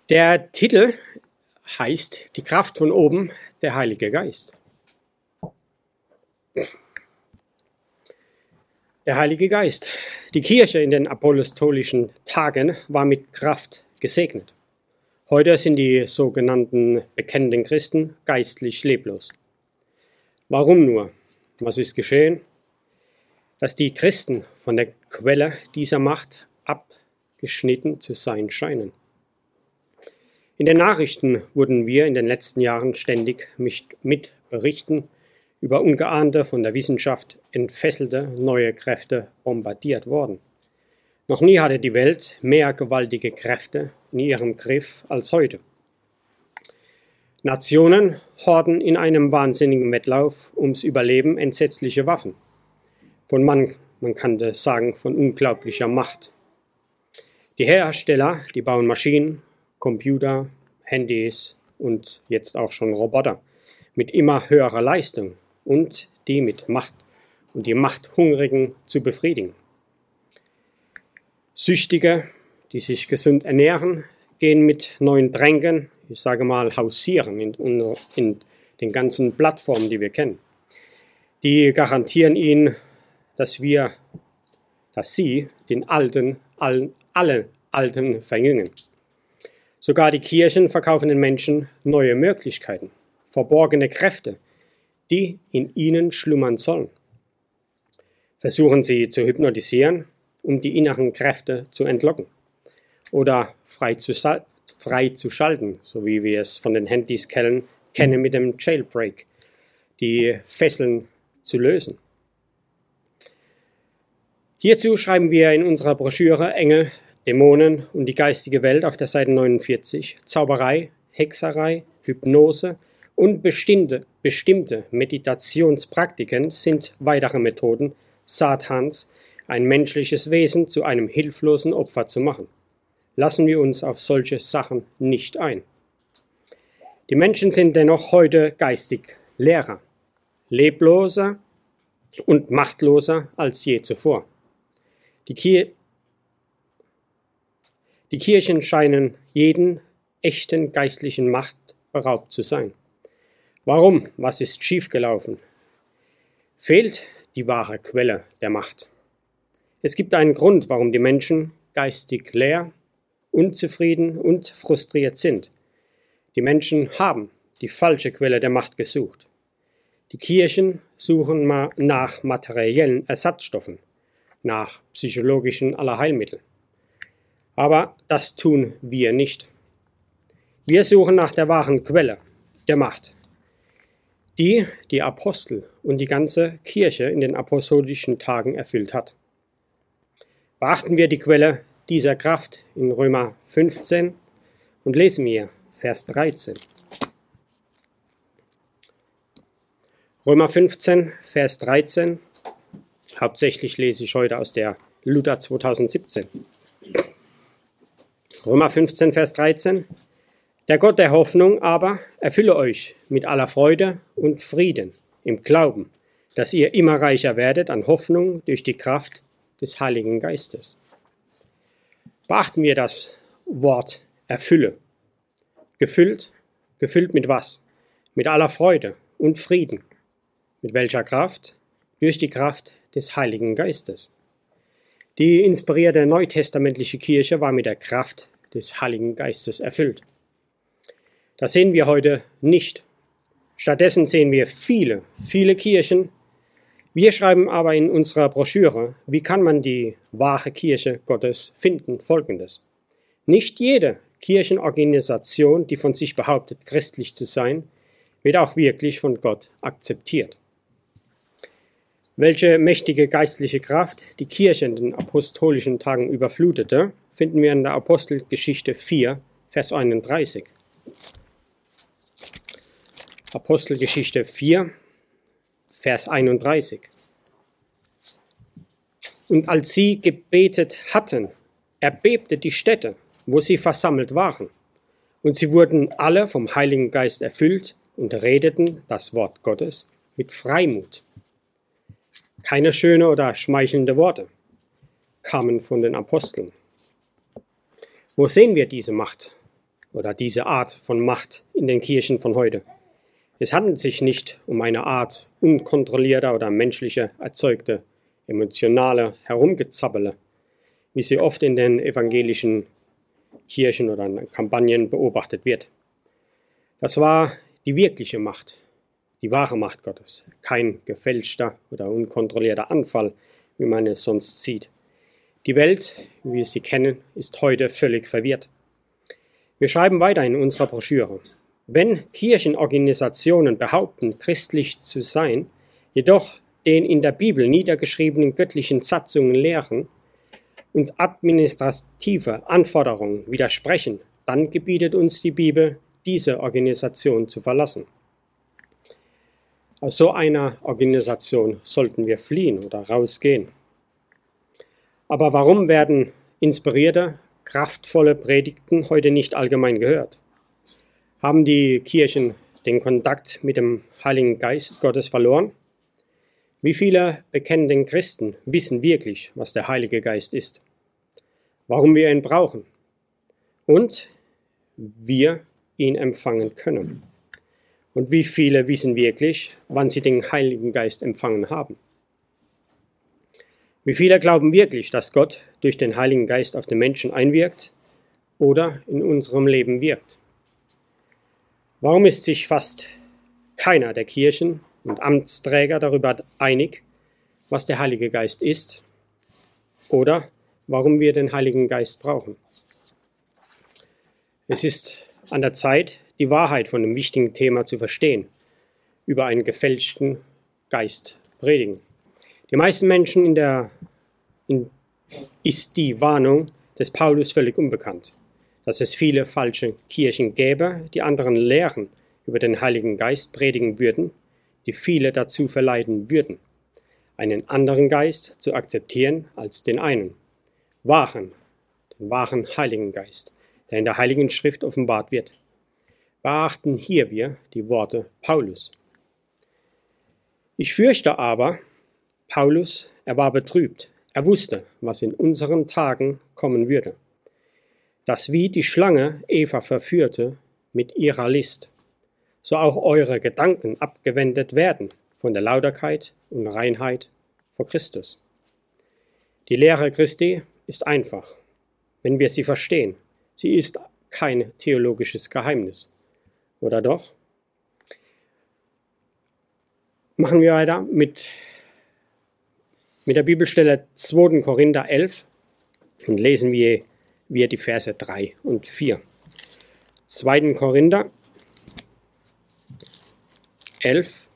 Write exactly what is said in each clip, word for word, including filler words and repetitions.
Der Titel heißt Die Kraft von oben, der Heilige Geist. Der Heilige Geist. Die Kirche in den apostolischen Tagen war mit Kraft gesegnet. Heute sind die sogenannten bekennenden Christen geistlich leblos. Warum nur? Was ist geschehen? Dass die Christen von der Quelle dieser Macht abgeschnitten zu sein scheinen. In den Nachrichten wurden wir in den letzten Jahren ständig mit Berichten über ungeahnte, von der Wissenschaft entfesselte neue Kräfte bombardiert worden. Noch nie hatte die Welt mehr gewaltige Kräfte in ihrem Griff als heute. Nationen horten in einem wahnsinnigen Wettlauf ums Überleben entsetzliche Waffen. Von man, man kann sagen, von unglaublicher Macht. Die Hersteller, die bauen Maschinen, Computer, Handys und jetzt auch schon Roboter mit immer höherer Leistung und die mit Macht und die Machthungrigen zu befriedigen. Süchtige, die sich gesund ernähren, gehen mit neuen Tränken, ich sage mal hausieren in, in den ganzen Plattformen, die wir kennen. Die garantieren ihnen, dass wir, dass sie den Alten, all, alle Alten verjüngen. Sogar die Kirchen verkaufen den Menschen neue Möglichkeiten, verborgene Kräfte, die in ihnen schlummern sollen. Versuchen sie zu hypnotisieren, um die inneren Kräfte zu entlocken oder frei zu, frei zu schalten, so wie wir es von den Handys kennen, kennen mit dem Jailbreak, die Fesseln zu lösen. Hierzu schreiben wir in unserer Broschüre Engel, Dämonen und die geistige Welt auf der Seite neunundvierzig, Zauberei, Hexerei, Hypnose und bestimmte, bestimmte Meditationspraktiken sind weitere Methoden Satans, ein menschliches Wesen zu einem hilflosen Opfer zu machen. Lassen wir uns auf solche Sachen nicht ein. Die Menschen sind dennoch heute geistig leerer, lebloser und machtloser als je zuvor. Die, Kir- die Kirchen scheinen jeden echten geistlichen Macht beraubt zu sein. Warum? Was ist schiefgelaufen? Fehlt die wahre Quelle der Macht. Es gibt einen Grund, warum die Menschen geistig leer, unzufrieden und frustriert sind. Die Menschen haben die falsche Quelle der Macht gesucht. Die Kirchen suchen ma- nach materiellen Ersatzstoffen, nach psychologischen Allerheilmitteln. Aber das tun wir nicht. Wir suchen nach der wahren Quelle der Macht, die die Apostel und die ganze Kirche in den apostolischen Tagen erfüllt hat. Beachten wir die Quelle dieser Kraft in Römer fünfzehn und lesen wir Vers dreizehn. Römer fünfzehn, Vers dreizehn. Hauptsächlich lese ich heute aus der Luther zweitausendsiebzehn. Römer fünfzehn, Vers dreizehn. Der Gott der Hoffnung aber erfülle euch mit aller Freude und Frieden im Glauben, dass ihr immer reicher werdet an Hoffnung durch die Kraft des Heiligen Geistes. Beachten wir das Wort erfülle. Gefüllt, gefüllt mit was? Mit aller Freude und Frieden. Mit welcher Kraft? Durch die Kraft des Heiligen Geistes. Die inspirierte neutestamentliche Kirche war mit der Kraft des Heiligen Geistes erfüllt. Das sehen wir heute nicht. Stattdessen sehen wir viele, viele Kirchen. Wir schreiben aber in unserer Broschüre, wie kann man die wahre Kirche Gottes finden, Folgendes. Nicht jede Kirchenorganisation, die von sich behauptet, christlich zu sein, wird auch wirklich von Gott akzeptiert. Welche mächtige geistliche Kraft die Kirche in den apostolischen Tagen überflutete, finden wir in der Apostelgeschichte vier, Vers einunddreißig. Apostelgeschichte vier, Vers einunddreißig. Und als sie gebetet hatten, erbebte die Stätte, wo sie versammelt waren. Und sie wurden alle vom Heiligen Geist erfüllt und redeten das Wort Gottes mit Freimut. Keine schöne oder schmeichelnde Worte kamen von den Aposteln. Wo sehen wir diese Macht? oder diese Art von Macht in den Kirchen von heute. Es handelt sich nicht um eine Art unkontrollierter oder menschlicher erzeugte emotionale Herumgezappele, wie sie oft in den evangelischen Kirchen oder in Kampagnen beobachtet wird. Das war die wirkliche Macht, die wahre Macht Gottes, kein gefälschter oder unkontrollierter Anfall, wie man es sonst sieht. Die Welt, wie wir sie kennen, ist heute völlig verwirrt. Wir schreiben weiter in unserer Broschüre: Wenn Kirchenorganisationen behaupten, christlich zu sein, jedoch den in der Bibel niedergeschriebenen göttlichen Satzungen lehren und administrative Anforderungen widersprechen, dann gebietet uns die Bibel, diese Organisation zu verlassen. Aus so einer Organisation sollten wir fliehen oder rausgehen. Aber warum werden inspirierte, kraftvolle Predigten heute nicht allgemein gehört? Haben die Kirchen den Kontakt mit dem Heiligen Geist Gottes verloren? Wie viele bekennenden Christen wissen wirklich, was der Heilige Geist ist, warum wir ihn brauchen und wir ihn empfangen können? Und wie viele wissen wirklich, wann sie den Heiligen Geist empfangen haben? Wie viele glauben wirklich, dass Gott durch den Heiligen Geist auf den Menschen einwirkt oder in unserem Leben wirkt? Warum ist sich fast keiner der Kirchen und Amtsträger darüber einig, was der Heilige Geist ist oder warum wir den Heiligen Geist brauchen? Es ist an der Zeit, die Wahrheit von dem wichtigen Thema zu verstehen, über einen gefälschten Geist predigen. Die meisten Menschen in der in, ist die Warnung des Paulus völlig unbekannt, dass es viele falsche Kirchen gäbe, die anderen Lehren über den Heiligen Geist predigen würden, die viele dazu verleiten würden, einen anderen Geist zu akzeptieren als den einen, wahren, den wahren Heiligen Geist, der in der Heiligen Schrift offenbart wird. Beachten hier wir die Worte Paulus. Ich fürchte aber, Paulus, er war betrübt, er wusste, was in unseren Tagen kommen würde, dass wie die Schlange Eva verführte mit ihrer List, so auch eure Gedanken abgewendet werden von der Lauterkeit und Reinheit vor Christus. Die Lehre Christi ist einfach, wenn wir sie verstehen. Sie ist kein theologisches Geheimnis. Oder doch? Machen wir weiter mit, mit der Bibelstelle zweiter Korinther elf und lesen wir, wir die Verse drei und vier. zweiter Korinther elf,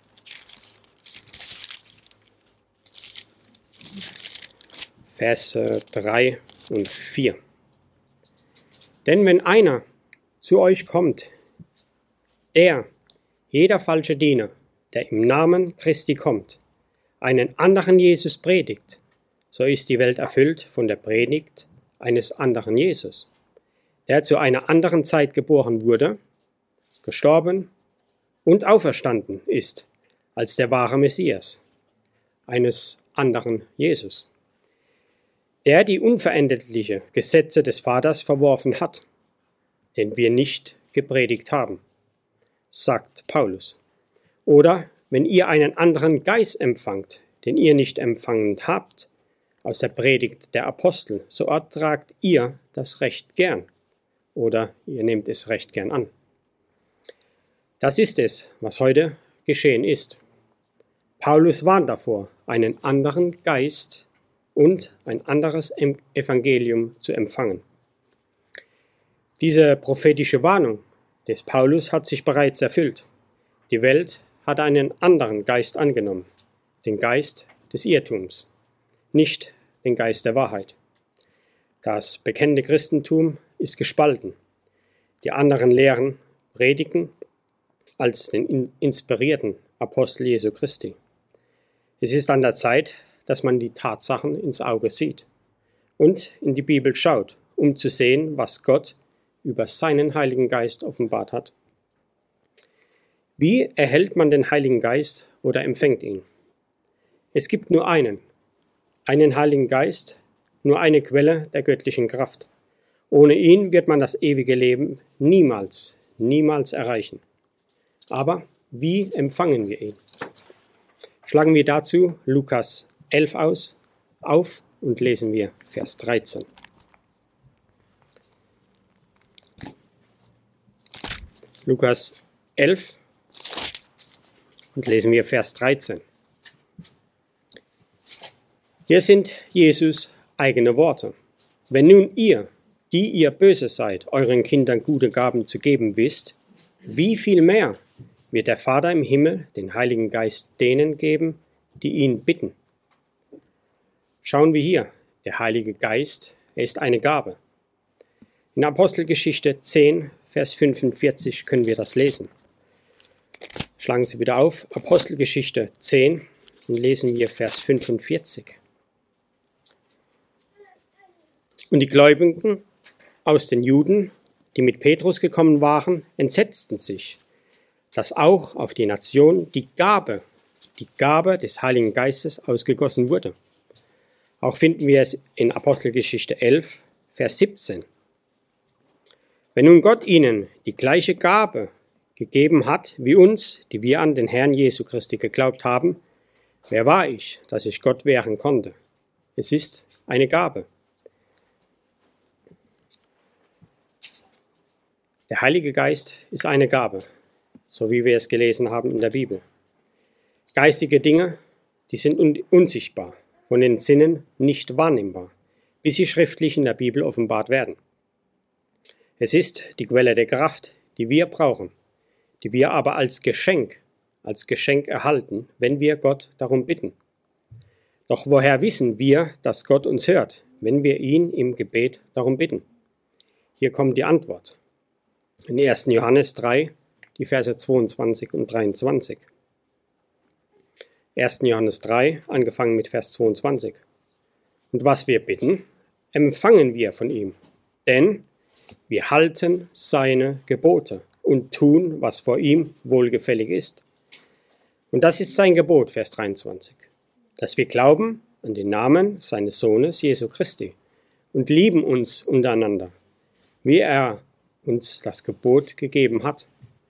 Verse drei und vier. Denn wenn einer zu euch kommt, der, jeder falsche Diener, der im Namen Christi kommt, einen anderen Jesus predigt, so ist die Welt erfüllt von der Predigt eines anderen Jesus, der zu einer anderen Zeit geboren wurde, gestorben und auferstanden ist als der wahre Messias, eines anderen Jesus, der die unveränderlichen Gesetze des Vaters verworfen hat, den wir nicht gepredigt haben, sagt Paulus. Oder wenn ihr einen anderen Geist empfangt, den ihr nicht empfangen habt, aus der Predigt der Apostel, so ertragt ihr das Recht gern, oder ihr nehmt es recht gern an. Das ist es, was heute geschehen ist. Paulus warnt davor, einen anderen Geist und ein anderes Evangelium zu empfangen. Diese prophetische Warnung des Paulus hat sich bereits erfüllt. Die Welt hat einen anderen Geist angenommen, den Geist des Irrtums, nicht den Geist der Wahrheit. Das bekennende Christentum ist gespalten. Die anderen Lehren predigen als den inspirierten Apostel Jesu Christi. Es ist an der Zeit, dass man die Tatsachen ins Auge sieht und in die Bibel schaut, um zu sehen, was Gott über seinen Heiligen Geist offenbart hat. Wie erhält man den Heiligen Geist oder empfängt ihn? Es gibt nur einen, einen Heiligen Geist, nur eine Quelle der göttlichen Kraft. Ohne ihn wird man das ewige Leben niemals, niemals erreichen. Aber wie empfangen wir ihn? Schlagen wir dazu Lukas elf aus, auf und lesen wir Vers dreizehn. Lukas elf und lesen wir Vers dreizehn. Hier sind Jesus eigene Worte. Wenn nun ihr, die ihr böse seid, euren Kindern gute Gaben zu geben wisst, wie viel mehr wird der Vater im Himmel den Heiligen Geist denen geben, die ihn bitten? Schauen wir hier, der Heilige Geist, er ist eine Gabe. In Apostelgeschichte zehn, Vers fünfundvierzig können wir das lesen. Schlagen Sie wieder auf, Apostelgeschichte zehn und lesen wir Vers fünfundvierzig. Und die Gläubigen aus den Juden, die mit Petrus gekommen waren, entsetzten sich, dass auch auf die Nation die Gabe, die Gabe des Heiligen Geistes ausgegossen wurde. Auch finden wir es in Apostelgeschichte elf, Vers siebzehn. Wenn nun Gott ihnen die gleiche Gabe gegeben hat wie uns, die wir an den Herrn Jesu Christi geglaubt haben, wer war ich, dass ich Gott wehren konnte? Es ist eine Gabe. Der Heilige Geist ist eine Gabe, so wie wir es gelesen haben in der Bibel. Geistige Dinge, die sind un- unsichtbar, von den Sinnen nicht wahrnehmbar, bis sie schriftlich in der Bibel offenbart werden. Es ist die Quelle der Kraft, die wir brauchen, die wir aber als Geschenk, als Geschenk erhalten, wenn wir Gott darum bitten. Doch woher wissen wir, dass Gott uns hört, wenn wir ihn im Gebet darum bitten? Hier kommt die Antwort. In ersten Johannes drei, die Verse zweiundzwanzig und dreiundzwanzig. ersten Johannes drei, angefangen mit Vers zweiundzwanzig. Und was wir bitten, empfangen wir von ihm, denn wir halten seine Gebote und tun, was vor ihm wohlgefällig ist. Und das ist sein Gebot, Vers dreiundzwanzig, dass wir glauben an den Namen seines Sohnes Jesu Christi und lieben uns untereinander, wie er uns das Gebot gegeben hat.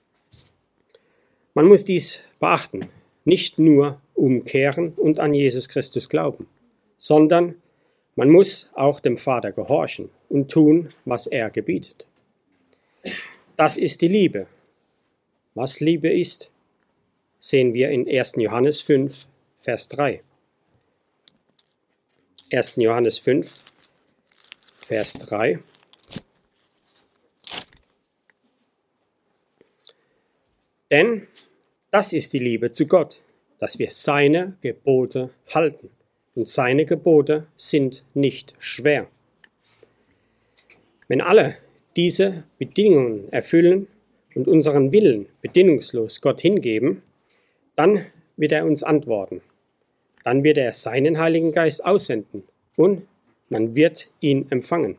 Man muss dies beachten, nicht nur umkehren und an Jesus Christus glauben, sondern man muss auch dem Vater gehorchen und tun, was er gebietet. Das ist die Liebe. Was Liebe ist, sehen wir in ersten Johannes fünf, Vers drei. ersten Johannes fünf, Vers drei. Denn das ist die Liebe zu Gott, dass wir seine Gebote halten. Und seine Gebote sind nicht schwer. Wenn alle diese Bedingungen erfüllen und unseren Willen bedingungslos Gott hingeben, dann wird er uns antworten. Dann wird er seinen Heiligen Geist aussenden und man wird ihn empfangen.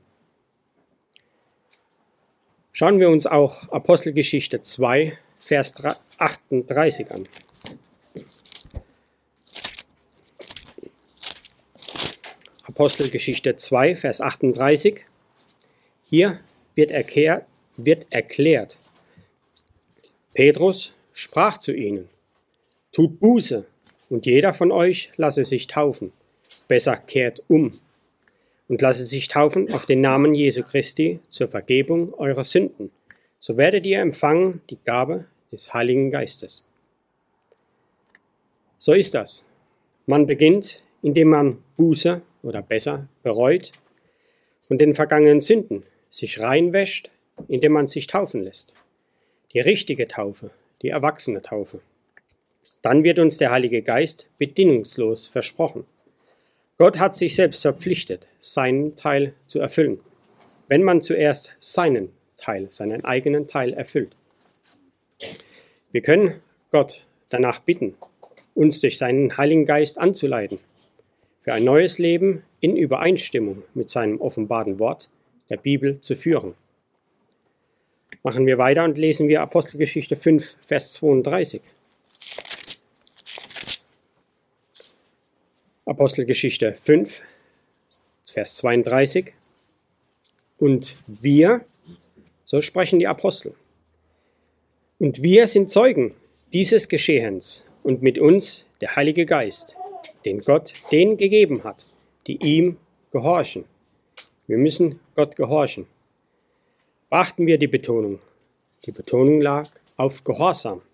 Schauen wir uns auch Apostelgeschichte zwei, Vers achtunddreißig an. Apostelgeschichte zwei, Vers achtunddreißig. Hier wird erklärt, wird erklärt, Petrus sprach zu ihnen, tut Buße und jeder von euch lasse sich taufen, besser kehrt um und lasse sich taufen auf den Namen Jesu Christi zur Vergebung eurer Sünden. So werdet ihr empfangen die Gabe des Heiligen Geistes. So ist das. Man beginnt, indem man Buße oder besser bereut von den vergangenen Sünden, sich reinwäscht, indem man sich taufen lässt. Die richtige Taufe, die erwachsene Taufe. Dann wird uns der Heilige Geist bedingungslos versprochen. Gott hat sich selbst verpflichtet, seinen Teil zu erfüllen, wenn man zuerst seinen Teil, seinen eigenen Teil erfüllt. Wir können Gott danach bitten, uns durch seinen Heiligen Geist anzuleiten, für ein neues Leben in Übereinstimmung mit seinem offenbarten Wort, der Bibel, zu führen. Machen wir weiter und lesen wir Apostelgeschichte fünf, Vers zweiunddreißig. Apostelgeschichte fünf, Vers zweiunddreißig. Und wir, so sprechen die Apostel. Und wir sind Zeugen dieses Geschehens und mit uns der Heilige Geist, den Gott denen gegeben hat, die ihm gehorchen. Wir müssen Gott gehorchen. Beachten wir die Betonung. Die Betonung lag auf Gehorsam,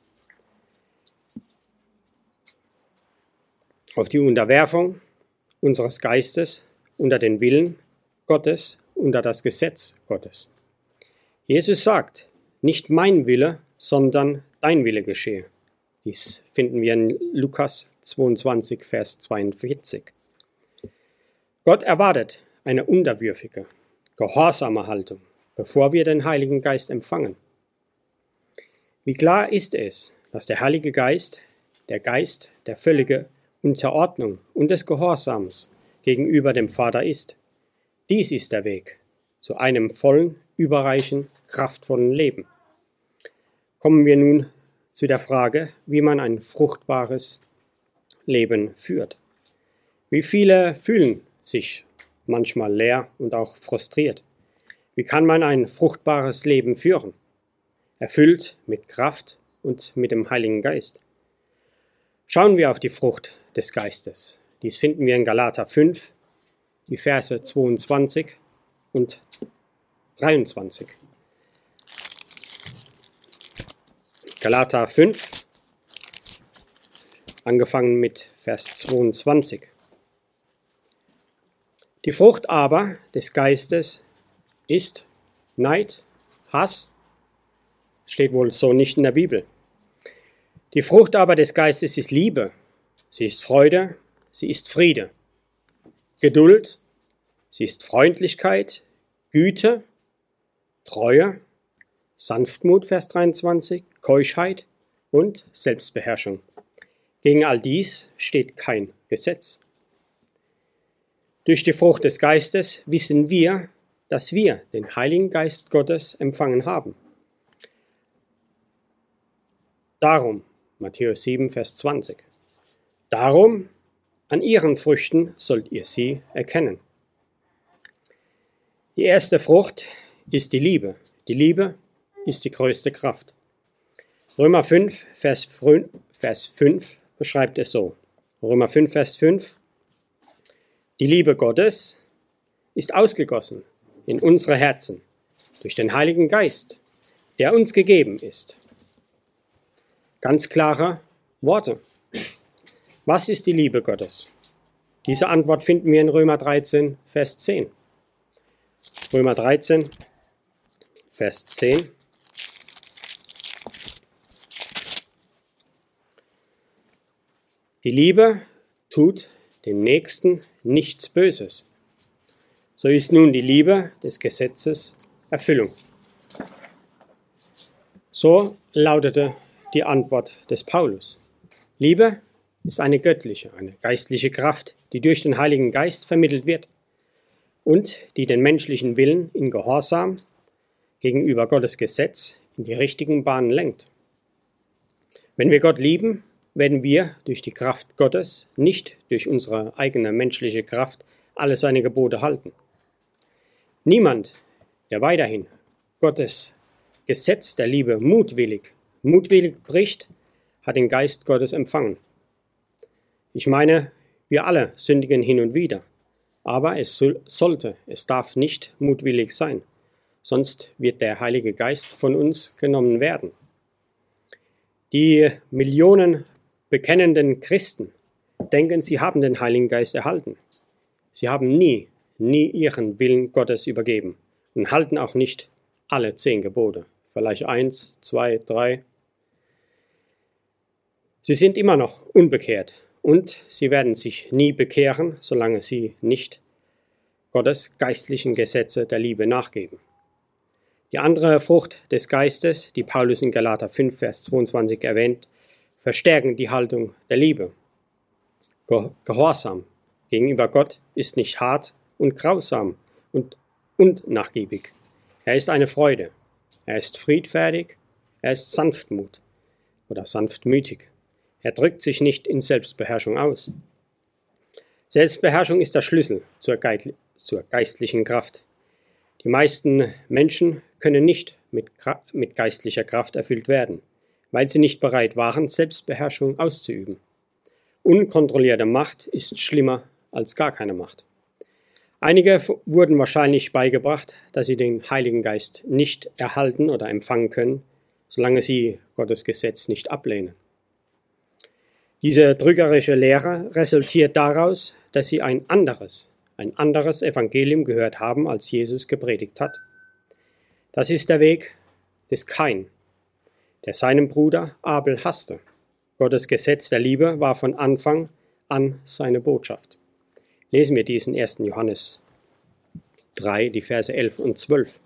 auf die Unterwerfung unseres Geistes unter den Willen Gottes, unter das Gesetz Gottes. Jesus sagt, nicht mein Wille, sondern dein Wille geschehe. Dies finden wir in Lukas zweiundzwanzig, Vers zweiundvierzig. Gott erwartet eine unterwürfige, gehorsame Haltung, bevor wir den Heiligen Geist empfangen. Wie klar ist es, dass der Heilige Geist der Geist der völligen Unterordnung und des Gehorsams gegenüber dem Vater ist. Dies ist der Weg zu einem vollen, überreichen, kraftvollen Leben. Kommen wir nun zu der Frage, wie man ein fruchtbares Leben führt. Wie viele fühlen sich manchmal leer und auch frustriert? Wie kann man ein fruchtbares Leben führen? Erfüllt mit Kraft und mit dem Heiligen Geist. Schauen wir auf die Frucht des Geistes. Dies finden wir in Galater fünf, die Verse zweiundzwanzig und dreiundzwanzig. Galater fünf, angefangen mit Vers zweiundzwanzig. Die Frucht aber des Geistes ist Neid, Hass, steht wohl so nicht in der Bibel. Die Frucht aber des Geistes ist Liebe, sie ist Freude, sie ist Friede, Geduld, sie ist Freundlichkeit, Güte, Treue, Sanftmut, Vers dreiundzwanzig, Keuschheit und Selbstbeherrschung. Gegen all dies steht kein Gesetz. Durch die Frucht des Geistes wissen wir, dass wir den Heiligen Geist Gottes empfangen haben. Darum, Matthäus sieben, Vers zwanzig, darum, an ihren Früchten sollt ihr sie erkennen. Die erste Frucht ist die Liebe. Die Liebe ist die größte Kraft. Römer fünf, Vers fünf beschreibt es so. Römer fünf, Vers fünf. Die Liebe Gottes ist ausgegossen in unsere Herzen durch den Heiligen Geist, der uns gegeben ist. Ganz klare Worte. Was ist die Liebe Gottes? Diese Antwort finden wir in Römer dreizehn, Vers zehn. Römer dreizehn, Vers zehn. Die Liebe tut dem Nächsten nichts Böses. So ist nun die Liebe des Gesetzes Erfüllung. So lautete die Antwort des Paulus. Liebe ist eine göttliche, eine geistliche Kraft, die durch den Heiligen Geist vermittelt wird und die den menschlichen Willen in Gehorsam gegenüber Gottes Gesetz in die richtigen Bahnen lenkt. Wenn wir Gott lieben, werden wir durch die Kraft Gottes, nicht durch unsere eigene menschliche Kraft, alle seine Gebote halten. Niemand, der weiterhin Gottes Gesetz der Liebe mutwillig, mutwillig bricht, hat den Geist Gottes empfangen. Ich meine, wir alle sündigen hin und wieder, aber es sollte, es darf nicht mutwillig sein, sonst wird der Heilige Geist von uns genommen werden. Die Millionen bekennenden Christen denken, sie haben den Heiligen Geist erhalten. Sie haben nie, nie ihren Willen Gottes übergeben und halten auch nicht alle zehn Gebote. Vielleicht eins, zwei, drei. Sie sind immer noch unbekehrt und sie werden sich nie bekehren, solange sie nicht Gottes geistlichen Gesetze der Liebe nachgeben. Die andere Frucht des Geistes, die Paulus in Galater fünf, Vers zweiundzwanzig erwähnt, verstärken die Haltung der Liebe. Gehorsam gegenüber Gott ist nicht hart und grausam und unnachgiebig. Er ist eine Freude. Er ist friedfertig. Er ist Sanftmut oder sanftmütig. Er drückt sich nicht in Selbstbeherrschung aus. Selbstbeherrschung ist der Schlüssel zur, Ge- zur geistlichen Kraft. Die meisten Menschen können nicht mit, mit geistlicher Kraft erfüllt werden, weil sie nicht bereit waren, Selbstbeherrschung auszuüben. Unkontrollierte Macht ist schlimmer als gar keine Macht. Einige wurden wahrscheinlich beigebracht, dass sie den Heiligen Geist nicht erhalten oder empfangen können, solange sie Gottes Gesetz nicht ablehnen. Diese trügerische Lehre resultiert daraus, dass sie ein anderes, ein anderes Evangelium gehört haben, als Jesus gepredigt hat. Das ist der Weg des Kain, der seinen Bruder Abel hasste. Gottes Gesetz der Liebe war von Anfang an seine Botschaft. Lesen wir diesen ersten Johannes drei, die Verse elf und zwölf.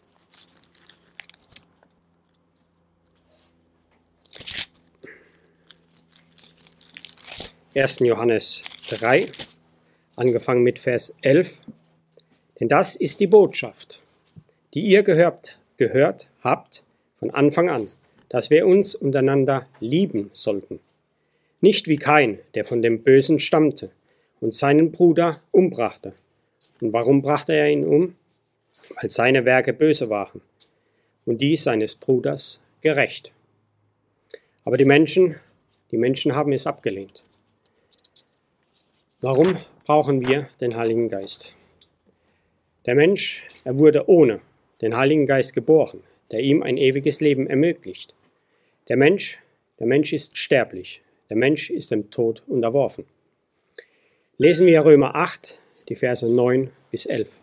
ersten Johannes drei, angefangen mit Vers elf. Denn das ist die Botschaft, die ihr gehört, gehört habt von Anfang an, dass wir uns untereinander lieben sollten. Nicht wie Kain, der von dem Bösen stammte und seinen Bruder umbrachte. Und warum brachte er ihn um? Weil seine Werke böse waren und die seines Bruders gerecht. Aber die Menschen, die Menschen haben es abgelehnt. Warum brauchen wir den Heiligen Geist? Der Mensch, er wurde ohne den Heiligen Geist geboren, der ihm ein ewiges Leben ermöglicht. Der Mensch, der Mensch ist sterblich. Der Mensch ist dem Tod unterworfen. Lesen wir Römer acht, die Verse neun bis elf.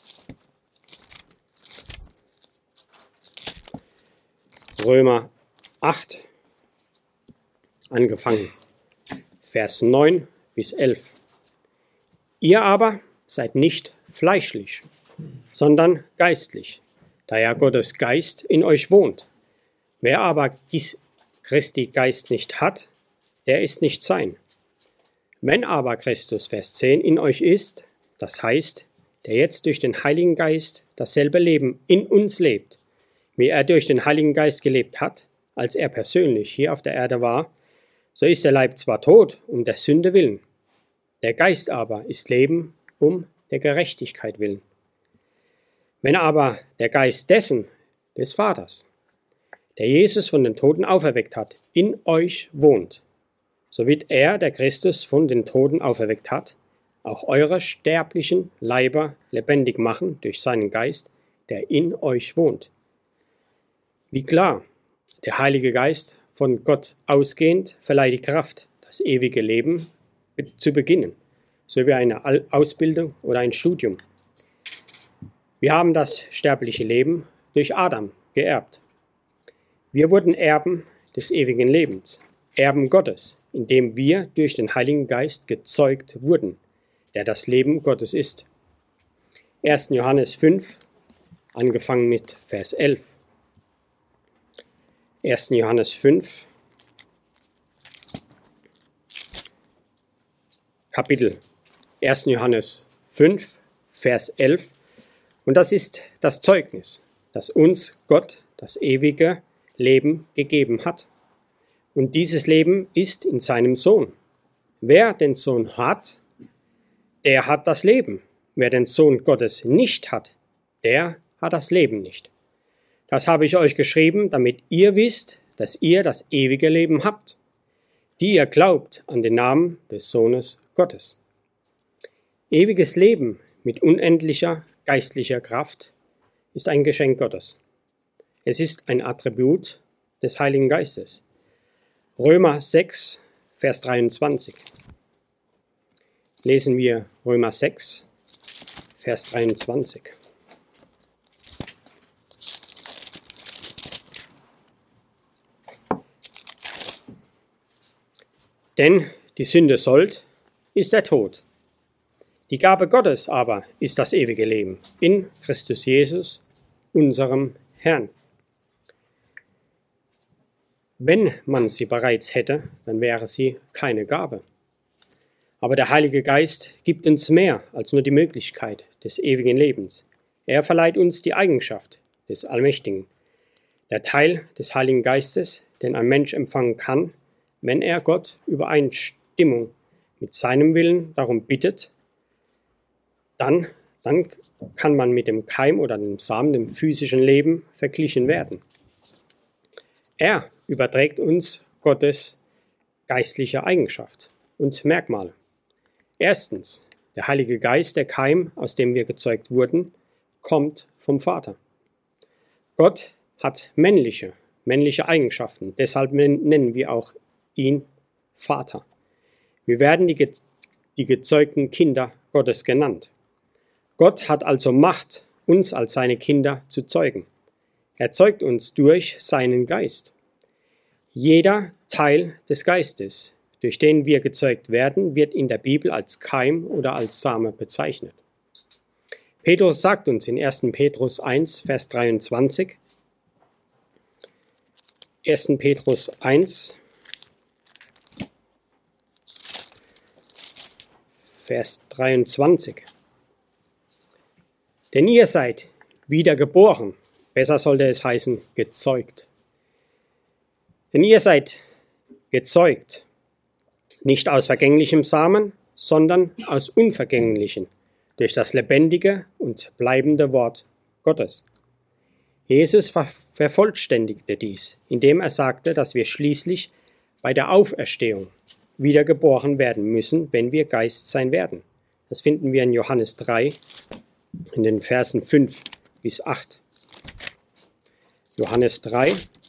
Römer acht, angefangen, Vers neun bis elf. Ihr aber seid nicht fleischlich, sondern geistlich, da ja Gottes Geist in euch wohnt. Wer aber Christi Geist nicht hat, der ist nicht sein. Wenn aber Christus, Vers zehn, in euch ist, das heißt, der jetzt durch den Heiligen Geist dasselbe Leben in uns lebt, wie er durch den Heiligen Geist gelebt hat, als er persönlich hier auf der Erde war, so ist der Leib zwar tot um der Sünde willen, der Geist aber ist Leben um der Gerechtigkeit willen. Wenn aber der Geist dessen, des Vaters, der Jesus von den Toten auferweckt hat, in euch wohnt, so wird er, der Christus von den Toten auferweckt hat, auch eure sterblichen Leiber lebendig machen durch seinen Geist, der in euch wohnt. Wie klar, der Heilige Geist von Gott ausgehend verleiht die Kraft, das ewige Leben zu beginnen, so wie eine Ausbildung oder ein Studium. Wir haben das sterbliche Leben durch Adam geerbt. Wir wurden Erben des ewigen Lebens, Erben Gottes, indem wir durch den Heiligen Geist gezeugt wurden, der das Leben Gottes ist. ersten Johannes fünf, angefangen mit Vers elf. ersten Johannes fünf, Kapitel ersten Johannes fünf, Vers elf. Und das ist das Zeugnis, das uns Gott das ewige Leben gegeben hat. Und dieses Leben ist in seinem Sohn. Wer den Sohn hat, der hat das Leben. Wer den Sohn Gottes nicht hat, der hat das Leben nicht. Das habe ich euch geschrieben, damit ihr wisst, dass ihr das ewige Leben habt, die ihr glaubt an den Namen des Sohnes Gottes. Ewiges Leben mit unendlicher geistlicher Kraft ist ein Geschenk Gottes. Es ist ein Attribut des Heiligen Geistes. Römer sechs, Vers dreiundzwanzig. Lesen wir Römer sechs, Vers dreiundzwanzig. Denn die Sünde Sold ist der Tod. Die Gabe Gottes aber ist das ewige Leben in Christus Jesus, unserem Herrn. Wenn man sie bereits hätte, dann wäre sie keine Gabe. Aber der Heilige Geist gibt uns mehr als nur die Möglichkeit des ewigen Lebens. Er verleiht uns die Eigenschaft des Allmächtigen, der Teil des Heiligen Geistes, den ein Mensch empfangen kann, wenn er Gott Übereinstimmung mit seinem Willen darum bittet, dann dann kann man mit dem Keim oder dem Samen, dem physischen Leben, verglichen werden. Er überträgt uns Gottes geistliche Eigenschaft und Merkmale. Erstens, der Heilige Geist, der Keim, aus dem wir gezeugt wurden, kommt vom Vater. Gott hat männliche, männliche Eigenschaften, deshalb nennen wir auch ihn Vater. Wir werden die, die gezeugten Kinder Gottes genannt. Gott hat also Macht, uns als seine Kinder zu zeugen. Er zeugt uns durch seinen Geist. Jeder Teil des Geistes, durch den wir gezeugt werden, wird in der Bibel als Keim oder als Same bezeichnet. Petrus sagt uns in ersten Petrus eins, Vers dreiundzwanzig, ersten Petrus eins, Vers dreiundzwanzig. Denn ihr seid wiedergeboren, besser sollte es heißen, gezeugt. Denn ihr seid gezeugt, nicht aus vergänglichem Samen, sondern aus unvergänglichen, durch das lebendige und bleibende Wort Gottes. Jesus ver- vervollständigte dies, indem er sagte, dass wir schließlich bei der Auferstehung wiedergeboren werden müssen, wenn wir Geist sein werden. Das finden wir in Johannes drei, in den Versen fünf bis acht. Johannes drei,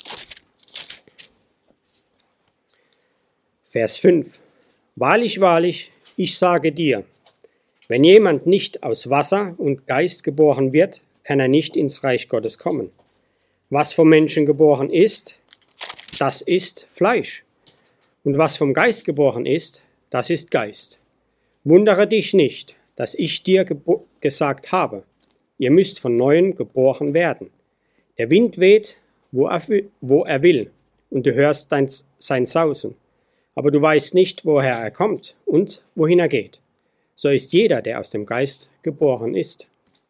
Vers fünf. Wahrlich, wahrlich, ich sage dir, wenn jemand nicht aus Wasser und Geist geboren wird, kann er nicht ins Reich Gottes kommen. Was vom Menschen geboren ist, das ist Fleisch. Und was vom Geist geboren ist, das ist Geist. Wundere dich nicht, dass ich dir gebo- gesagt habe, ihr müsst von Neuem geboren werden. Der Wind weht, wo er, wo er will, und du hörst dein, sein Sausen. Aber du weißt nicht, woher er kommt und wohin er geht. So ist jeder, der aus dem Geist geboren ist.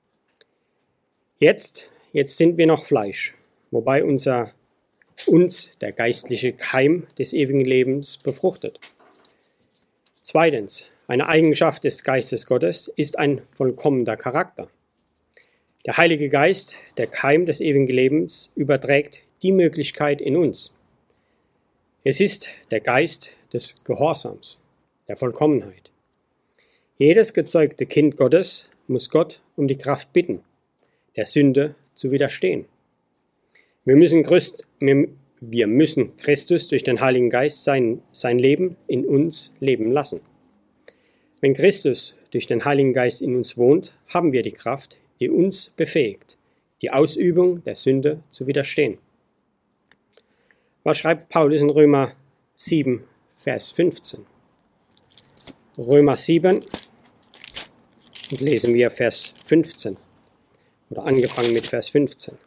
Jetzt, jetzt sind wir noch Fleisch, wobei unser, uns der geistliche Keim des ewigen Lebens befruchtet. Zweitens, eine Eigenschaft des Geistes Gottes ist ein vollkommener Charakter. Der Heilige Geist, der Keim des ewigen Lebens, überträgt die Möglichkeit in uns. Es ist der Geist des Gehorsams, der Vollkommenheit. Jedes gezeugte Kind Gottes muss Gott um die Kraft bitten, der Sünde zu widerstehen. Wir müssen, Christ, wir müssen Christus durch den Heiligen Geist sein, sein Leben in uns leben lassen. Wenn Christus durch den Heiligen Geist in uns wohnt, haben wir die Kraft, die uns befähigt, die Ausübung der Sünde zu widerstehen. Was schreibt Paulus in Römer sieben, Vers fünfzehn? Römer sieben, und lesen wir Vers fünfzehn, oder angefangen mit Vers fünfzehn.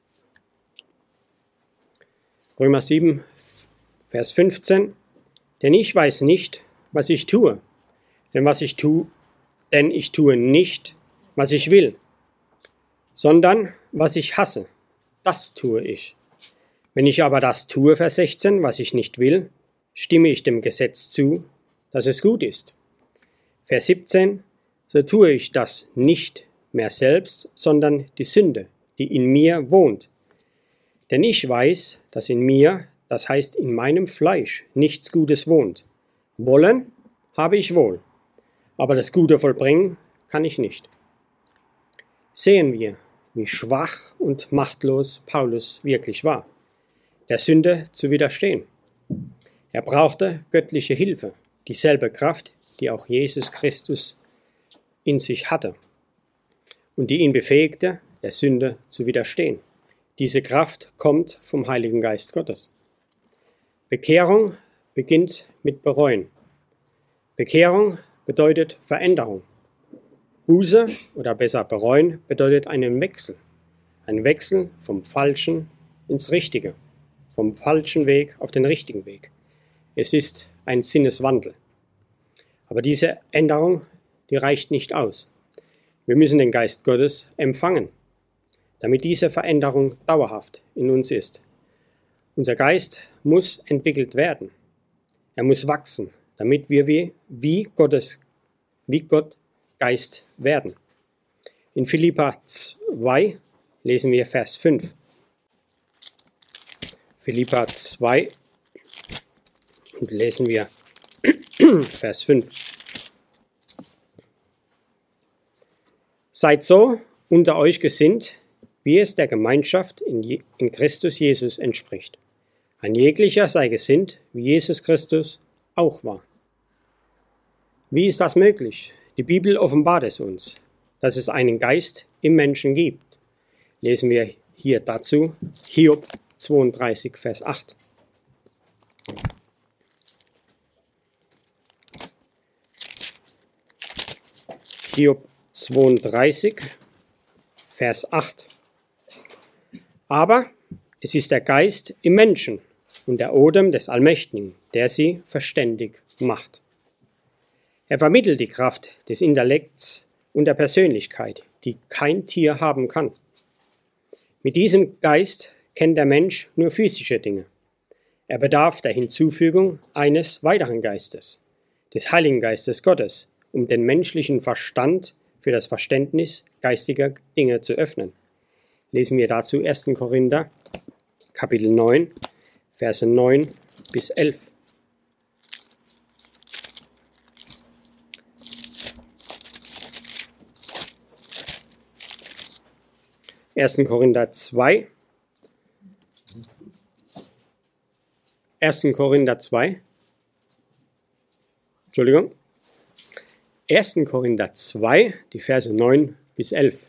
Römer sieben, Vers fünfzehn, denn ich weiß nicht, was ich tue, denn was ich tue, denn ich tue nicht, was ich will, sondern was ich hasse, das tue ich. Wenn ich aber das tue, Vers sechzehn, was ich nicht will, stimme ich dem Gesetz zu, dass es gut ist. Vers siebzehn, so tue ich das nicht mehr selbst, sondern die Sünde, die in mir wohnt. Denn ich weiß, dass in mir, das heißt in meinem Fleisch, nichts Gutes wohnt. Wollen habe ich wohl, aber das Gute vollbringen kann ich nicht. Sehen wir, wie schwach und machtlos Paulus wirklich war, der Sünde zu widerstehen. Er brauchte göttliche Hilfe, dieselbe Kraft, die auch Jesus Christus in sich hatte und die ihn befähigte, der Sünde zu widerstehen. Diese Kraft kommt vom Heiligen Geist Gottes. Bekehrung beginnt mit Bereuen. Bekehrung bedeutet Veränderung. Buße oder besser bereuen bedeutet einen Wechsel. Ein Wechsel vom Falschen ins Richtige, vom falschen Weg auf den richtigen Weg. Es ist ein Sinneswandel. Aber diese Änderung, die reicht nicht aus. Wir müssen den Geist Gottes empfangen, damit diese Veränderung dauerhaft in uns ist. Unser Geist muss entwickelt werden. Er muss wachsen, damit wir wie, wie, Gottes, wie Gott Geist werden. In Philipper zwei lesen wir Vers fünf. Philipper zwei und lesen wir Vers fünf. Seid so unter euch gesinnt, wie es der Gemeinschaft in, Je- in Christus Jesus entspricht. Ein jeglicher sei gesinnt, wie Jesus Christus auch war. Wie ist das möglich? Die Bibel offenbart es uns, dass es einen Geist im Menschen gibt. Lesen wir hier dazu Hiob zweiunddreißig, Vers acht. Hiob zweiunddreißig, Vers acht. Aber es ist der Geist im Menschen und der Odem des Allmächtigen, der sie verständig macht. Er vermittelt die Kraft des Intellekts und der Persönlichkeit, die kein Tier haben kann. Mit diesem Geist kennt der Mensch nur physische Dinge. Er bedarf der Hinzufügung eines weiteren Geistes, des Heiligen Geistes Gottes, um den menschlichen Verstand für das Verständnis geistiger Dinge zu öffnen. Lesen wir dazu ersten Korinther, Kapitel neun, Verse neun bis elf. ersten Korinther zwei. ersten Korinther zwei. Entschuldigung. ersten Korinther zwei, die Verse neun bis elf.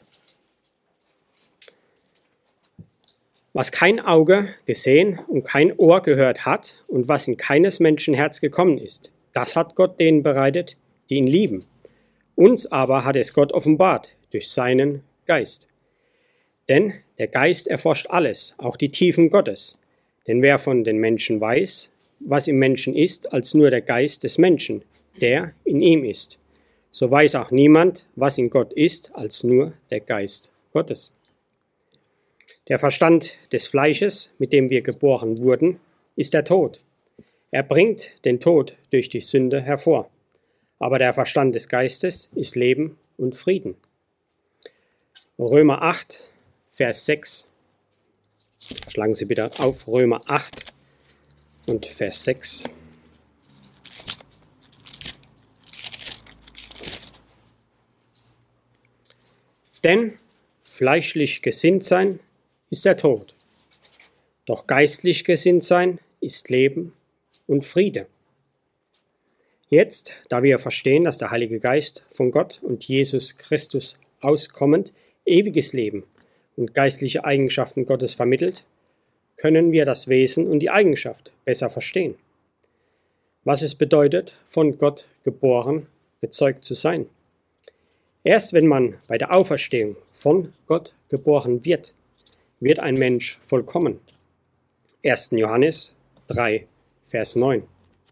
Was kein Auge gesehen und kein Ohr gehört hat und was in keines Menschen Herz gekommen ist, das hat Gott denen bereitet, die ihn lieben. Uns aber hat es Gott offenbart durch seinen Geist. Denn der Geist erforscht alles, auch die Tiefen Gottes. Denn wer von den Menschen weiß, was im Menschen ist, als nur der Geist des Menschen, der in ihm ist, so weiß auch niemand, was in Gott ist, als nur der Geist Gottes. Der Verstand des Fleisches, mit dem wir geboren wurden, ist der Tod. Er bringt den Tod durch die Sünde hervor. Aber der Verstand des Geistes ist Leben und Frieden. Römer acht, Vers sechs. Schlagen Sie bitte auf Römer acht und Vers sechs. Denn fleischlich gesinnt sein ist der Tod, doch geistlich gesinnt sein ist Leben und Friede. Jetzt, da wir verstehen, dass der Heilige Geist von Gott und Jesus Christus auskommend ewiges Leben und geistliche Eigenschaften Gottes vermittelt, können wir das Wesen und die Eigenschaft besser verstehen. Was es bedeutet, von Gott geboren, gezeugt zu sein. Erst wenn man bei der Auferstehung von Gott geboren wird, wird ein Mensch vollkommen. ersten Johannes drei, Vers neun.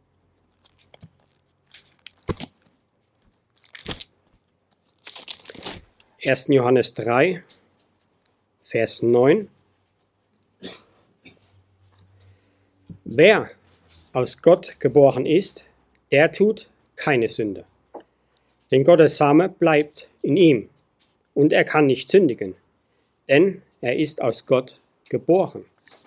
ersten Johannes drei, Vers neun. Wer aus Gott geboren ist, der tut keine Sünde. Denn Gottes Same bleibt in ihm und er kann nicht sündigen, denn er ist aus Gott geboren.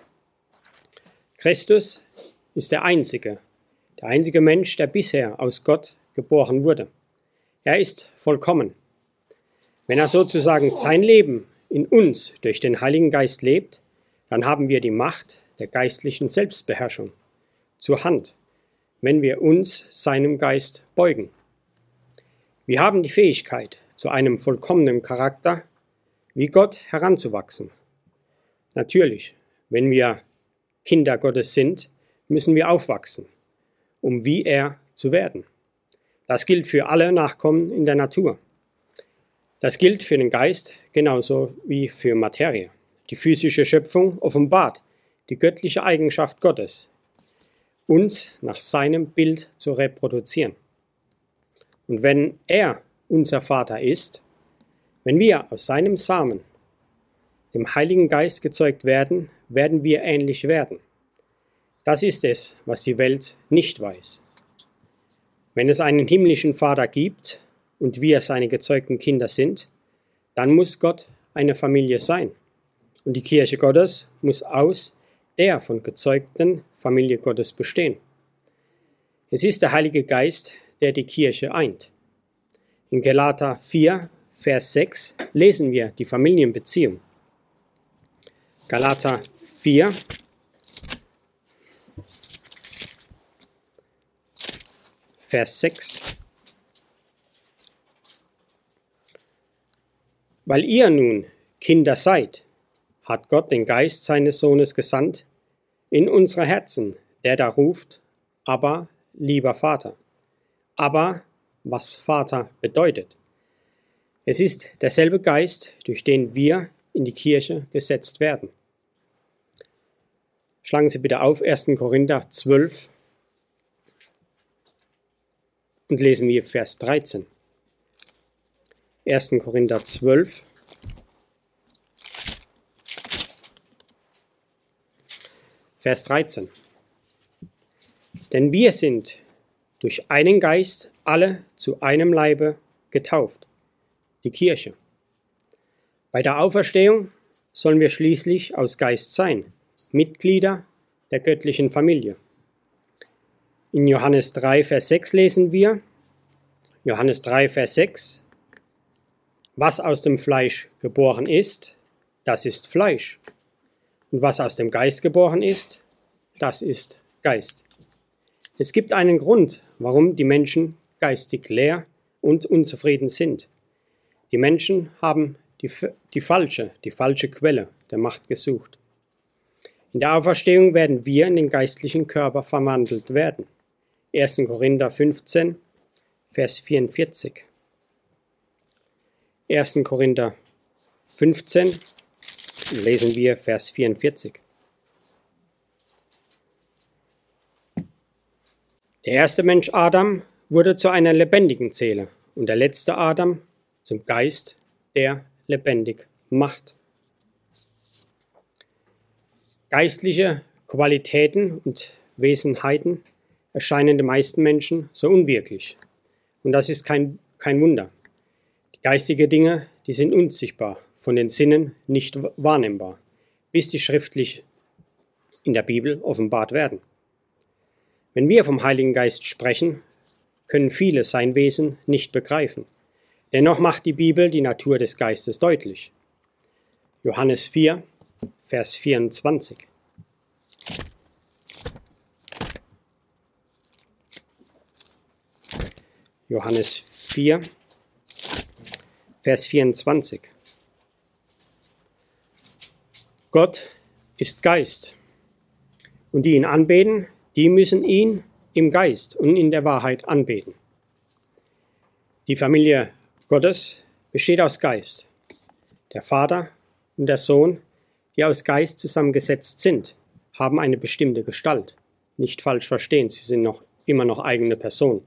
Christus ist der einzige, der einzige Mensch, der bisher aus Gott geboren wurde. Er ist vollkommen. Wenn er sozusagen sein Leben in uns durch den Heiligen Geist lebt, dann haben wir die Macht der geistlichen Selbstbeherrschung zur Hand, wenn wir uns seinem Geist beugen. Wir haben die Fähigkeit, zu einem vollkommenen Charakter wie Gott heranzuwachsen. Natürlich, wenn wir Kinder Gottes sind, müssen wir aufwachsen, um wie er zu werden. Das gilt für alle Nachkommen in der Natur. Das gilt für den Geist genauso wie für Materie. Die physische Schöpfung offenbart die göttliche Eigenschaft Gottes, uns nach seinem Bild zu reproduzieren. Und wenn er unser Vater ist, wenn wir aus seinem Samen, dem Heiligen Geist gezeugt werden, werden wir ähnlich werden. Das ist es, was die Welt nicht weiß. Wenn es einen himmlischen Vater gibt und wir seine gezeugten Kinder sind, dann muss Gott eine Familie sein. Und die Kirche Gottes muss aus der von gezeugten Familie Gottes bestehen. Es ist der Heilige Geist, der die Kirche eint. In Galater vier, Vers sechs lesen wir die Familienbeziehung. Galater vier, Vers sechs. Weil ihr nun Kinder seid, hat Gott den Geist seines Sohnes gesandt in unsere Herzen, der da ruft, aber lieber Vater. Aber was Vater bedeutet. Es ist derselbe Geist, durch den wir in die Kirche gesetzt werden. Schlagen Sie bitte auf ersten Korinther zwölf und lesen wir Vers dreizehn. ersten Korinther zwölf, Vers dreizehn. Denn wir sind durch einen Geist alle zu einem Leibe getauft, die Kirche. Bei der Auferstehung sollen wir schließlich aus Geist sein, Mitglieder der göttlichen Familie. In Johannes drei, Vers sechs lesen wir, Johannes drei, Vers sechs, was aus dem Fleisch geboren ist, das ist Fleisch. Und was aus dem Geist geboren ist, das ist Geist. Es gibt einen Grund, warum die Menschen geistig leer und unzufrieden sind. Die Menschen haben die, die falsche, die falsche Quelle der Macht gesucht. In der Auferstehung werden wir in den geistlichen Körper verwandelt werden. ersten Korinther fünfzehn, Vers vierundvierzig. ersten Korinther fünfzehn, lesen wir Vers vierundvierzig. Der erste Mensch Adam wurde zu einer lebendigen Seele und der letzte Adam zum Geist, der lebendig macht. Geistliche Qualitäten und Wesenheiten erscheinen den meisten Menschen so unwirklich. Und das ist kein, kein Wunder. Die geistigen Dinge, die sind unsichtbar, von den Sinnen nicht wahrnehmbar, bis die schriftlich in der Bibel offenbart werden. Wenn wir vom Heiligen Geist sprechen, können viele sein Wesen nicht begreifen. Dennoch macht die Bibel die Natur des Geistes deutlich. Johannes vier, Vers vierundzwanzig. Johannes vier, Vers vierundzwanzig. Gott ist Geist, und die ihn anbeten, die müssen ihn im Geist und in der Wahrheit anbeten. Die Familie Gottes besteht aus Geist. Der Vater und der Sohn, die aus Geist zusammengesetzt sind, haben eine bestimmte Gestalt. Nicht falsch verstehen, sie sind noch, immer noch eigene Personen.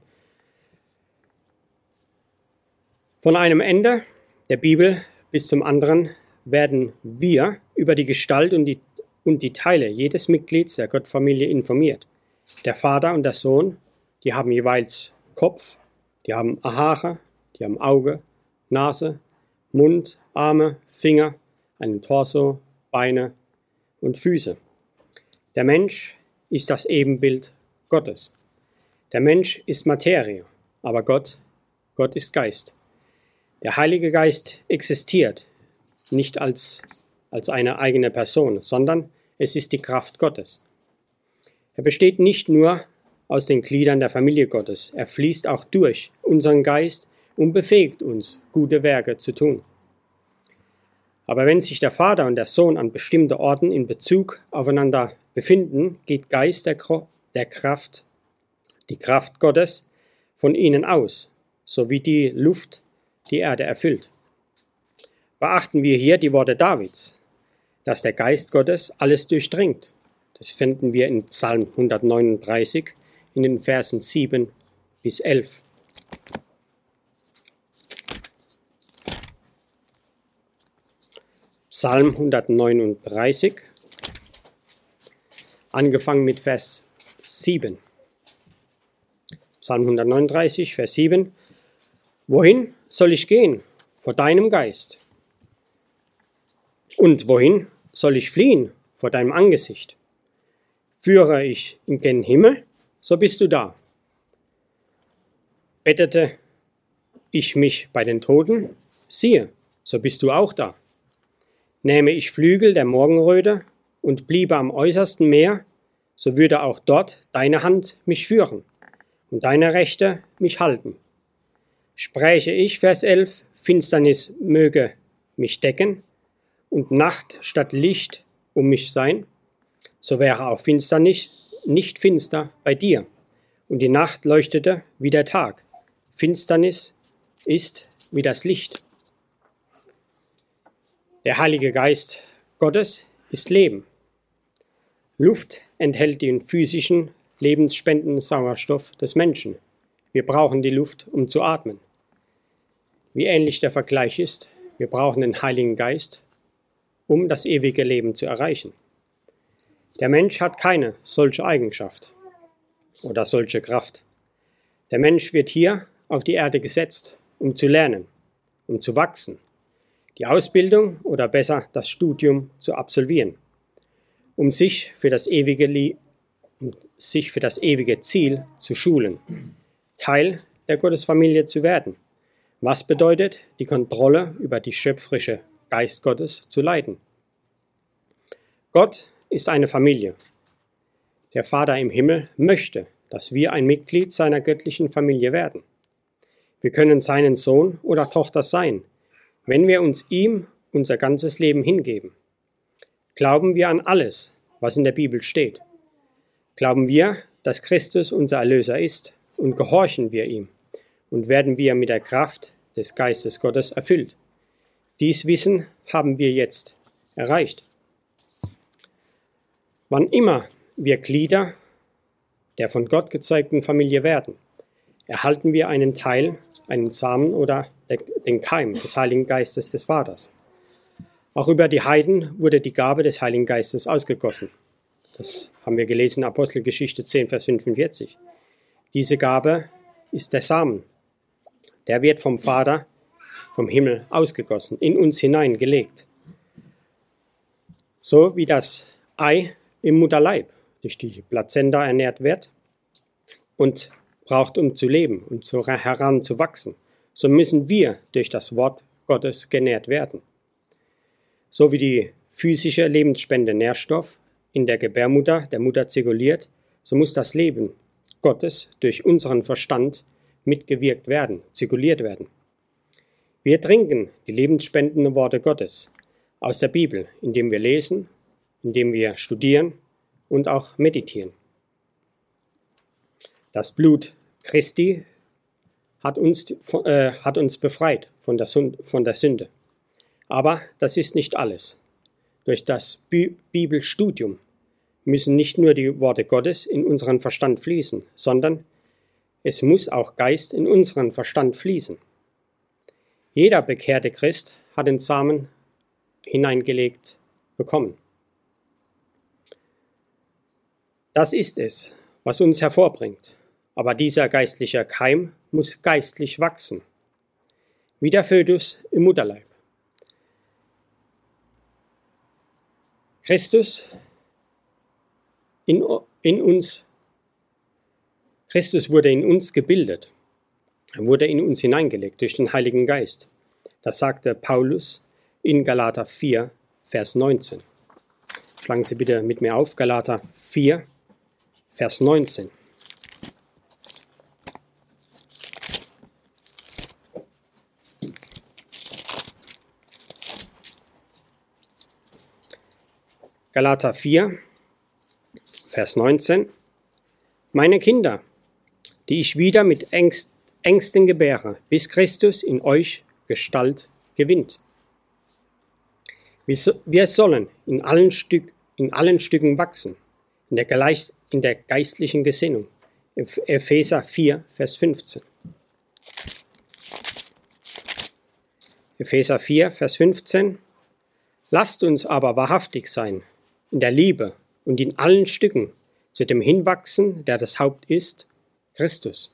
Von einem Ende der Bibel bis zum anderen werden wir über die Gestalt und die, und die Teile jedes Mitglieds der Gottfamilie informiert. Der Vater und der Sohn, die haben jeweils Kopf, die haben Haare, die haben Auge, Nase, Mund, Arme, Finger, einen Torso, Beine und Füße. Der Mensch ist das Ebenbild Gottes. Der Mensch ist Materie, aber Gott, Gott ist Geist. Der Heilige Geist existiert nicht als, als eine eigene Person, sondern es ist die Kraft Gottes. Er besteht nicht nur aus den Gliedern der Familie Gottes, er fließt auch durch unseren Geist und befähigt uns, gute Werke zu tun. Aber wenn sich der Vater und der Sohn an bestimmten Orten in Bezug aufeinander befinden, geht Geist der, der Kraft, die Kraft Gottes von ihnen aus, so wie die Luft die Erde erfüllt. Beachten wir hier die Worte Davids, dass der Geist Gottes alles durchdringt. Das finden wir in Psalm hundertneununddreißig in den Versen sieben bis elf. Psalm hundertneununddreißig, angefangen mit Vers sieben. Psalm hundertneununddreißig, Vers sieben. Wohin soll ich gehen vor deinem Geist? Und wohin soll ich fliehen vor deinem Angesicht? Führe ich in den Himmel, so bist du da. Bettete ich mich bei den Toten, siehe, so bist du auch da. Nähme ich Flügel der Morgenröte und bliebe am äußersten Meer, so würde auch dort deine Hand mich führen und deine Rechte mich halten. Spräche ich, Vers elf, Finsternis möge mich decken und Nacht statt Licht um mich sein, so wäre auch Finsternis nicht finster bei dir und die Nacht leuchtete wie der Tag. Finsternis ist wie das Licht. Der Heilige Geist Gottes ist Leben. Luft enthält den physischen, lebensspendenden Sauerstoff des Menschen. Wir brauchen die Luft, um zu atmen. Wie ähnlich der Vergleich ist, wir brauchen den Heiligen Geist, um das ewige Leben zu erreichen. Der Mensch hat keine solche Eigenschaft oder solche Kraft. Der Mensch wird hier auf die Erde gesetzt, um zu lernen, um zu wachsen, die Ausbildung oder besser das Studium zu absolvieren, um sich für das ewige, um sich für das ewige Ziel zu schulen, Teil der Gottesfamilie zu werden. Was bedeutet, die Kontrolle über die schöpferische Geist Gottes zu leiten? Gott ist eine Familie. Der Vater im Himmel möchte, dass wir ein Mitglied seiner göttlichen Familie werden. Wir können seinen Sohn oder Tochter sein, wenn wir uns ihm unser ganzes Leben hingeben. Glauben wir an alles, was in der Bibel steht? Glauben wir, dass Christus unser Erlöser ist und gehorchen wir ihm und werden wir mit der Kraft des Geistes Gottes erfüllt? Dies Wissen haben wir jetzt erreicht. Wann immer wir Glieder der von Gott gezeugten Familie werden, erhalten wir einen Teil, einen Samen oder den Keim des Heiligen Geistes des Vaters. Auch über die Heiden wurde die Gabe des Heiligen Geistes ausgegossen. Das haben wir gelesen in Apostelgeschichte zehn, Vers fünfundvierzig. Diese Gabe ist der Samen. Der wird vom Vater vom Himmel ausgegossen, in uns hineingelegt. So wie das Ei im Mutterleib durch die Plazenta ernährt wird und braucht, um zu leben und so heranzuwachsen, so müssen wir durch das Wort Gottes genährt werden. So wie die physische Lebensspende Nährstoff in der Gebärmutter der Mutter zirkuliert, so muss das Leben Gottes durch unseren Verstand mitgewirkt werden, zirkuliert werden. Wir trinken die lebensspendenden Worte Gottes aus der Bibel, indem wir lesen, indem wir studieren und auch meditieren. Das Blut Christi hat uns, äh, hat uns befreit von der, von der Sünde. Aber das ist nicht alles. Durch das Bi- Bibelstudium müssen nicht nur die Worte Gottes in unseren Verstand fließen, sondern es muss auch Geist in unseren Verstand fließen. Jeder bekehrte Christ hat den Samen hineingelegt bekommen. Das ist es, was uns hervorbringt. Aber dieser geistliche Keim muss geistlich wachsen, wie der Fötus im Mutterleib. Christus in, in uns, Christus wurde in uns gebildet. Er wurde in uns hineingelegt durch den Heiligen Geist. Das sagte Paulus in Galater vier, Vers neunzehn. Schlagen Sie bitte mit mir auf, Galater vier, Vers neunzehn. Galater vier, Vers neunzehn. Meine Kinder, die ich wieder mit Ängst, Ängsten gebäre, bis Christus in euch Gestalt gewinnt. Wir sollen in allen, Stück, in allen Stücken wachsen, in der, Gleich, in der geistlichen Gesinnung. Epheser vier, Vers fünfzehn. Epheser vier, Vers fünfzehn. Lasst uns aber wahrhaftig sein, in der Liebe und in allen Stücken zu dem hinwachsen, der das Haupt ist, Christus.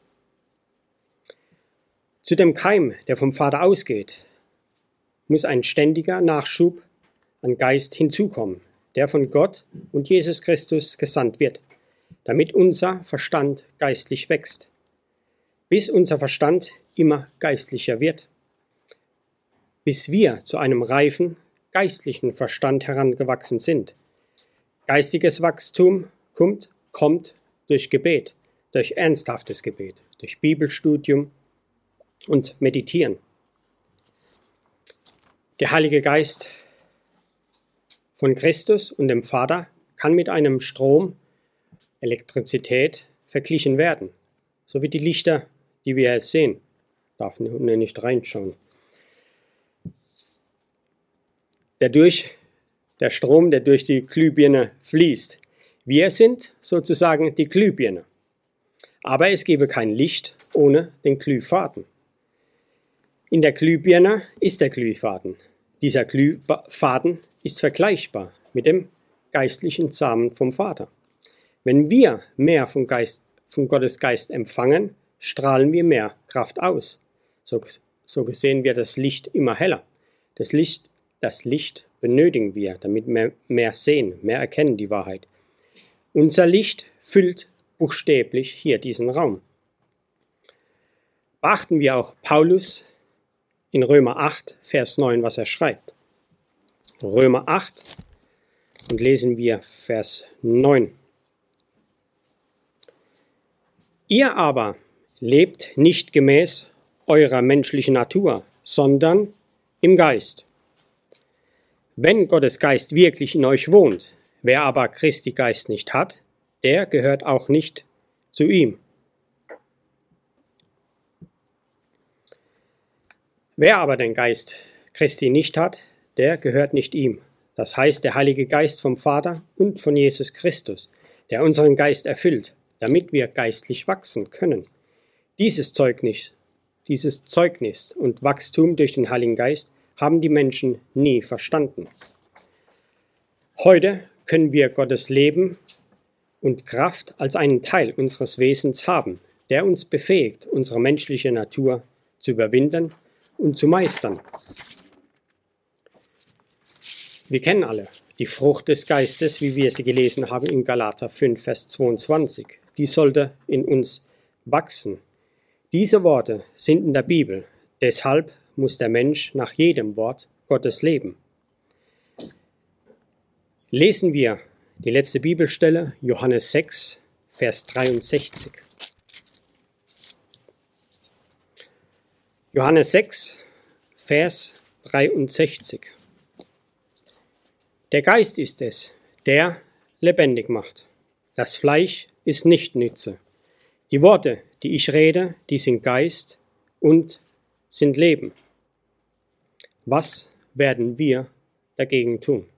Zu dem Keim, der vom Vater ausgeht, muss ein ständiger Nachschub an Geist hinzukommen, der von Gott und Jesus Christus gesandt wird, damit unser Verstand geistlich wächst, bis unser Verstand immer geistlicher wird, bis wir zu einem reifen, geistlichen Verstand herangewachsen sind. Geistiges Wachstum kommt, kommt durch Gebet, durch ernsthaftes Gebet, durch Bibelstudium und Meditieren. Der Heilige Geist von Christus und dem Vater kann mit einem Strom, Elektrizität, verglichen werden, so wie die Lichter, die wir jetzt sehen. Ich darf nicht reinschauen. Der, durch, der Strom, der durch die Glühbirne fließt. Wir sind sozusagen die Glühbirne. Aber es gäbe kein Licht ohne den Glühfaden. In der Glühbirne ist der Glühfaden. Dieser Glühfaden ist vergleichbar mit dem geistlichen Samen vom Vater. Wenn wir mehr vom, Geist, vom Gottes Geist empfangen, strahlen wir mehr Kraft aus. So, so gesehen wird das Licht immer heller. Das Licht, das Licht benötigen wir, damit wir mehr sehen, mehr erkennen die Wahrheit. Unser Licht füllt buchstäblich hier diesen Raum. Beachten wir auch Paulus in Römer acht, Vers neun, was er schreibt. Römer acht und lesen wir Vers neun. Ihr aber lebt nicht gemäß eurer menschlichen Natur, sondern im Geist. Wenn Gottes Geist wirklich in euch wohnt, wer aber Christi Geist nicht hat, der gehört auch nicht zu ihm. Wer aber den Geist Christi nicht hat, der gehört nicht ihm. Das heißt, der Heilige Geist vom Vater und von Jesus Christus, der unseren Geist erfüllt, damit wir geistlich wachsen können. Dieses Zeugnis, dieses Zeugnis und Wachstum durch den Heiligen Geist haben die Menschen nie verstanden. Heute können wir Gottes Leben und Kraft als einen Teil unseres Wesens haben, der uns befähigt, unsere menschliche Natur zu überwinden und zu meistern. Wir kennen alle die Frucht des Geistes, wie wir sie gelesen haben in Galater fünf, Vers zweiundzwanzig. Die sollte in uns wachsen. Diese Worte sind in der Bibel. Deshalb muss der Mensch nach jedem Wort Gottes leben. Lesen wir die letzte Bibelstelle, Johannes sechs, Vers dreiundsechzig. Johannes sechs, Vers dreiundsechzig. Der Geist ist es, der lebendig macht. Das Fleisch ist nicht nütze. Die Worte, die ich rede, die sind Geist und sind Leben. Was werden wir dagegen tun?